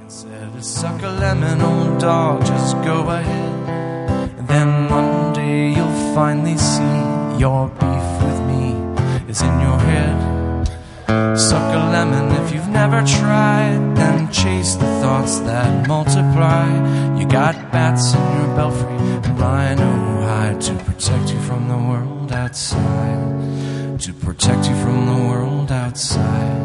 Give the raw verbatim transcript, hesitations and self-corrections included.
Said, suck a lemon, old dog, just go ahead. And then one day you'll finally see your beef with me is in your head. Suck a lemon if you've never tried, then chase the thoughts that multiply. You got bats in your belfry and rhino hide to protect you from the world outside. To protect you from the world outside.